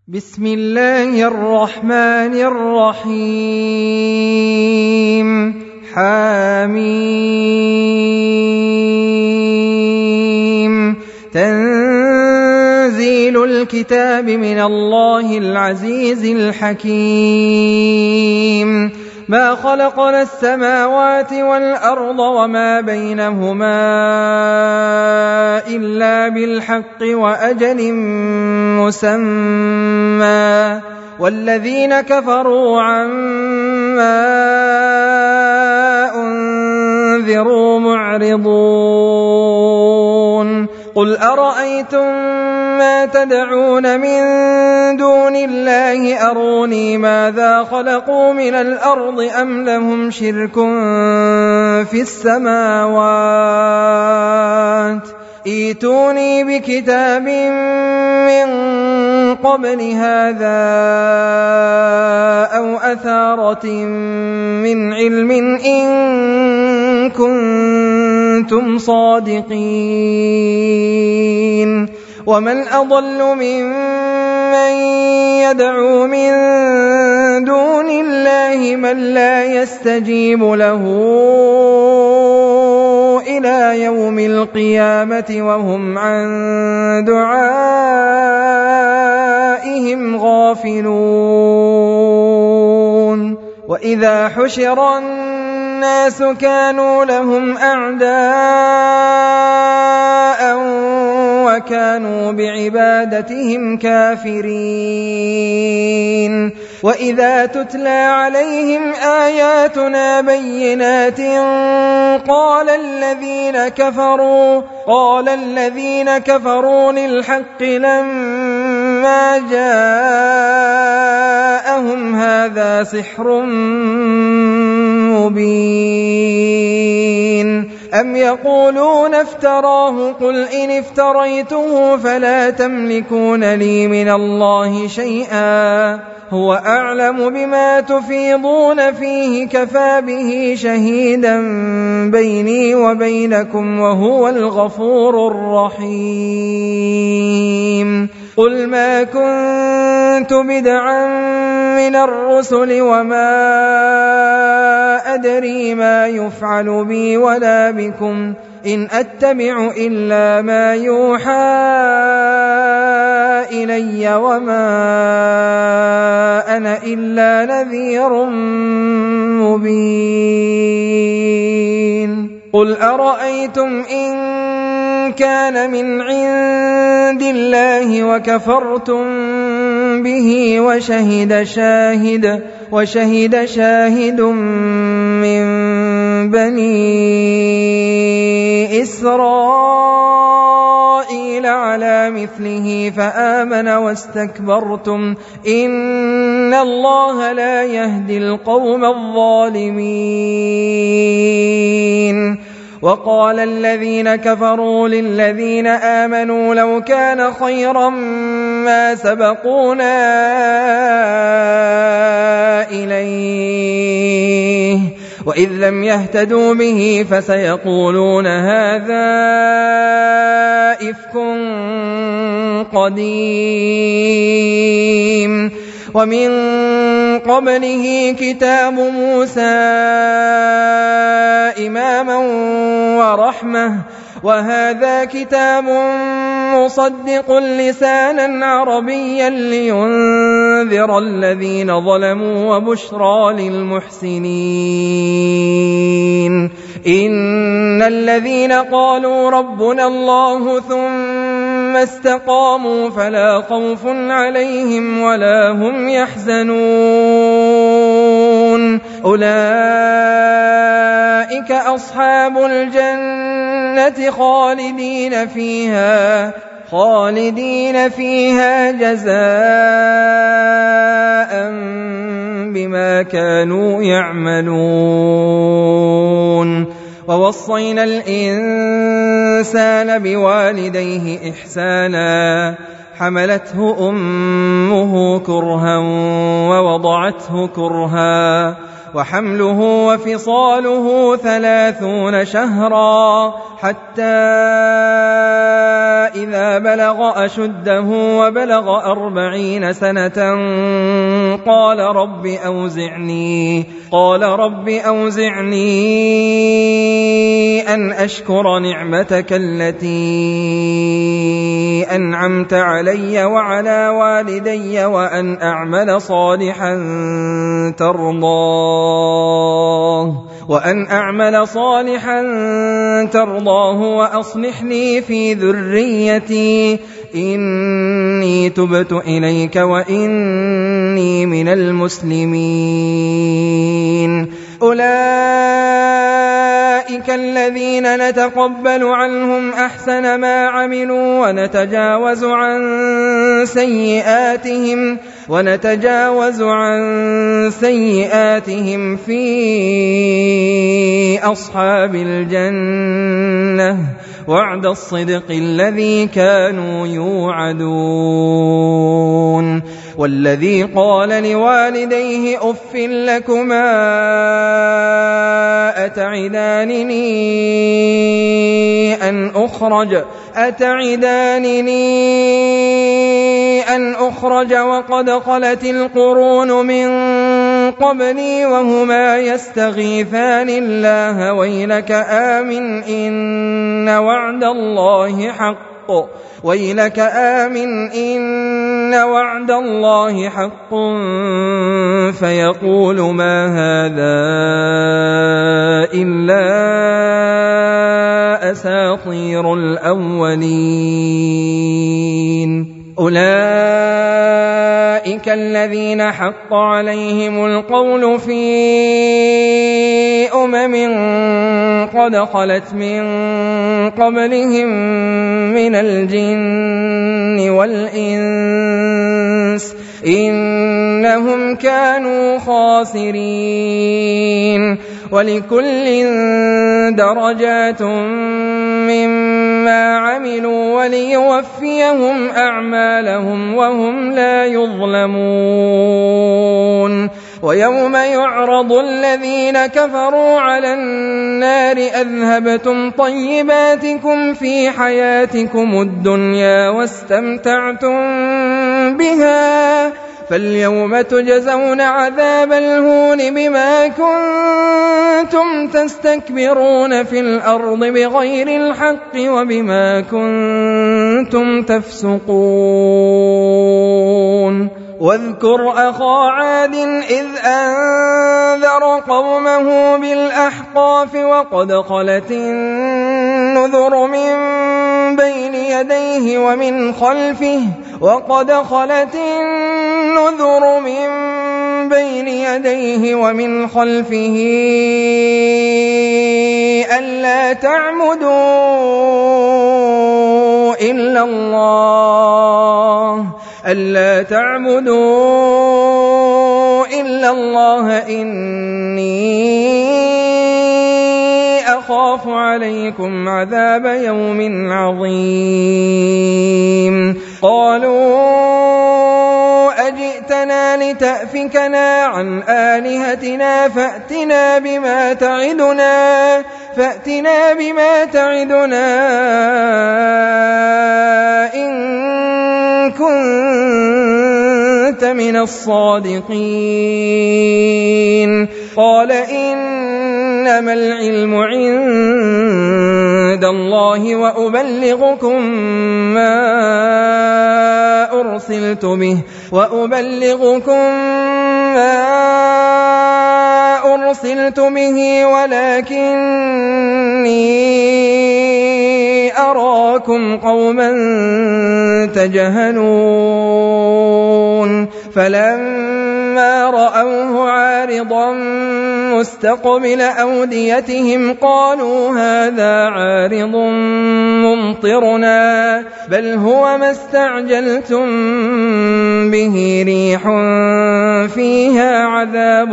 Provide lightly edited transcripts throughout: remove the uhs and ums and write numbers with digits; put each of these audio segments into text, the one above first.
بسم الله الرحمن الرحيم حميم تنزيل الكتاب من الله العزيز الحكيم ما خلقنا السماوات والأرض وما بينهما إلا بالحق وأجل مسمى والذين كفروا عما أنذروا معرضون قل أرأيتم ما تدعون من دون الله أروني ماذا خلقوا من الأرض أم لهم شرك في السماوات ائتوني بكتاب من قبل هذا أو أثارة من علم إن كنتم صادقين ومن أضل ممن يدعو من دون الله من لا يستجيب له إلى يوم القيامة وهم عن دعائهم غافلون وإذا حشر الناس كانوا لهم أعداء وكانوا بعبادتهم كافرين وإذا تتلى عليهم آياتنا بينات قال الذين كفروا للحق لما جاءهم هذا سحر مبين أم يقولون افتراه قل إن افتريته فلا تملكون لي من الله شيئا هو أعلم بما تفيضون فيه كفى به شهيدا بيني وبينكم وهو الغفور الرحيم قل ما كنت بدعا من الرسل وما أدري ما يفعل بي ولا بكم إن أتبع إلا ما يوحى إلي وما أنا إلا نذير مبين قل أرأيتم إن كان من عند الله وكفرتم به وشهد شاهد من بني إسرائيل على مثله فآمن واستكبرتم إن الله لا يهدي القوم الظالمين وقال الذين كفروا للذين آمنوا لو كان خيرا ما سبقونا إليه وإذ لم يهتدوا به فسيقولون هذا إفك قديم ومن قبله كتاب موسى إماما ورحمة وهذا كتاب مصدق لسانا عربيا لينذر الذين ظلموا وبشرى للمحسنين إن الذين قالوا ربنا الله ثم استقاموا فلا خوف عليهم ولا هم يحزنون أولئك أصحاب الجنة خالدين فيها جزاء بما كانوا يعملون ووصينا الإنسان بوالديه إحسانا حملته أمه كرها ووضعته كرها وحمله وفصاله 30 شهرا حتى إذا بلغ أشده وبلغ 40 سنة قال رب أوزعني أن أشكر نعمتك التي أنعمت علي وعلى والدي وأن أعمل صالحا ترضاه وأصلح لي في ذريتي إني تبت إليك وإني من المسلمين. أولئك الذين نتقبل عنهم أحسن ما عملوا ونتجاوز عن سيئاتهم في أصحاب الجنة وعد الصدق الذي كانوا يوعدون. والذي قال لوالديه أف لكما أتعدانني أن أخرج وقد خلت القرون من قبلي وهما يستغيثان الله ويلك آمن إن وعد الله حق فيقول ما هذا إلا أساطير الأولين. أولئك الذين حق عليهم القول في قد خلت من قبلهم من الجن والإنس إنهم كانوا خاسرين. ولكل درجات مما عملوا وليوفيهم أعمالهم وهم لا يظلمون. ويوم يعرض الذين كفروا على النار أذهبتم طيباتكم في حياتكم الدنيا واستمتعتم بها فاليوم تجزون عذاب الهون بما كنتم تستكبرون في الأرض بغير الحق وبما كنتم تفسقون. واذكر أخا عاد إذ أنذر قومه بالأحقاف وقد خلت النذر من بين يديه ومن خلفه ألا تعبدوا إلا الله إني أخاف عليكم عذاب يوم عظيم. قالوا أجئتنا لتأفكنا عن آلهتنا فأتنا بما تعدنا إن كنت من الصادقين. قال إنما العلم عند الله وأبلغكم ما أرسلت به ولكني أراكم قوما تجهلون. فلما رأوه عارضا مستقبل أوديتهم قالوا هذا عارض ممطرنا بل هو ما استعجلتم به ريح فيها عذاب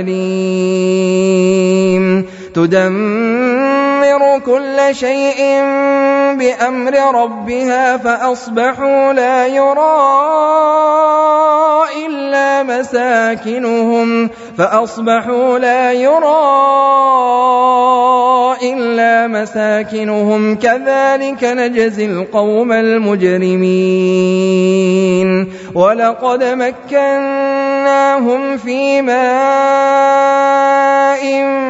أليم تدمر كل شيء بأمر ربها فأصبحوا لا يرى إلا مساكنهم فأصبحوا لا يرى إلا مساكنهم كذلك نجزي القوم المجرمين ولقد مكناهم في ماء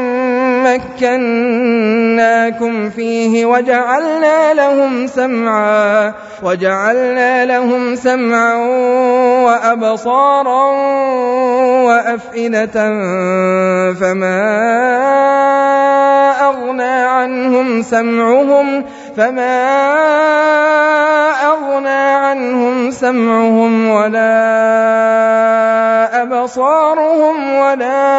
مكناكم فيه وجعلنا لهم سمعا وأبصارا وأفئدة فما أغنى عنهم سمعهم ولا أبصارهم ولا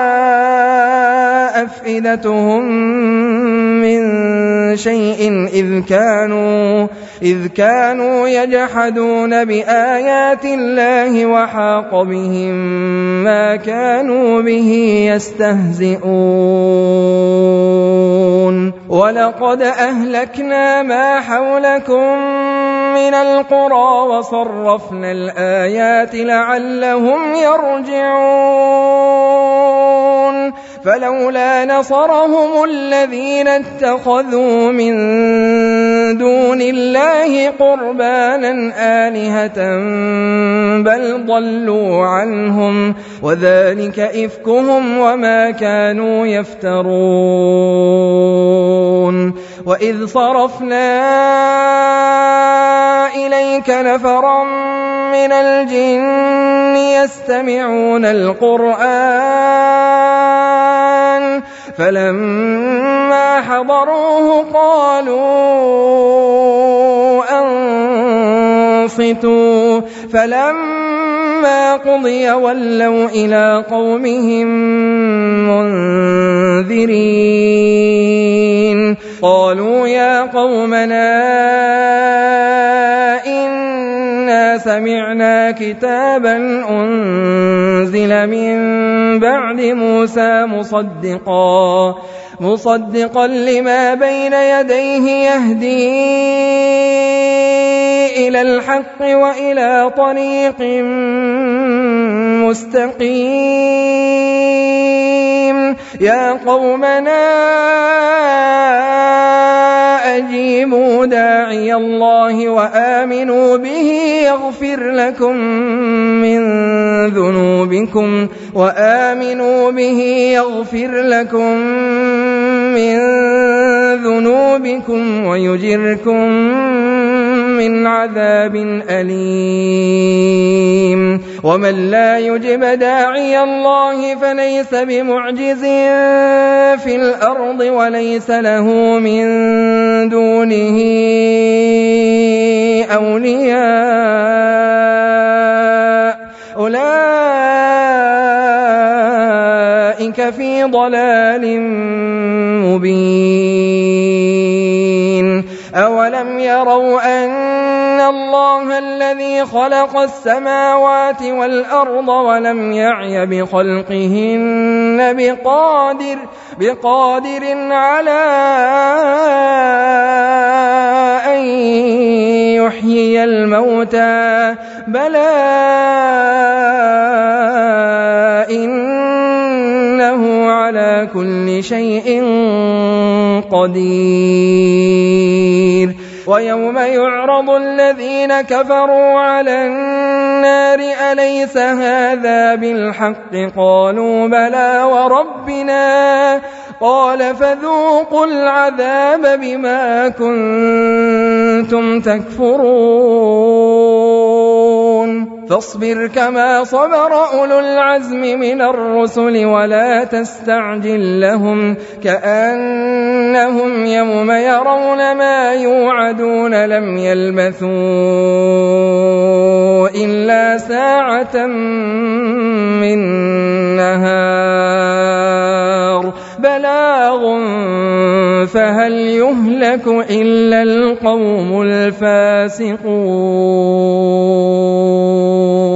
أفئدتهم من شيء إذ كانوا يجحدون بآيات الله وحاق بهم ما كانوا به يستهزئون ولقد أهلكنا ما حولكم من القرى وصرفنا الآيات لعلهم يرجعون فلولا نصرهم الذين اتخذوا من دون الله قربانا آلهة بل ضلوا عنهم وذلك إفكهم وما كانوا يفترون وإذ صرفنا إليك نفرا من الجن يستمعون القرآن فلما حضروه قالوا أنصتوا فلما قضي ولوا إلى قومهم منذرين قالوا يا قومنا إنا سمعنا كتابا أنزل من بعد موسى مصدقا لما بين يديه يهدي إلى الحق وإلى طريق مستقيم يا قومنا أجيبوا داعي الله وآمنوا به يغفر لكم من ذنوبكم ويجركم من عذاب أليم ومن لا يجب داعي الله فليس بمعجز في الأرض وليس له من دونه أولياء أولئك في ضلال مبين أولم يروا أن الله الذي خلق السماوات والأرض ولم يعي بخلقهن بقادر على أن يحيي الموتى بلى إنه على كل شيء قدير ويوم يعرض الذين كفروا على النار أليس هذا بالحق قالوا بلى وربنا قال فذوقوا العذاب بما كنتم تكفرون فاصبر كما صبر أولو العزم من الرسل ولا تستعجل لهم كأنهم يوم يرون ما يوعدون لم يلبثوا إلا ساعة من نهار بلاغ فهل يهلك إلا القوم الفاسقون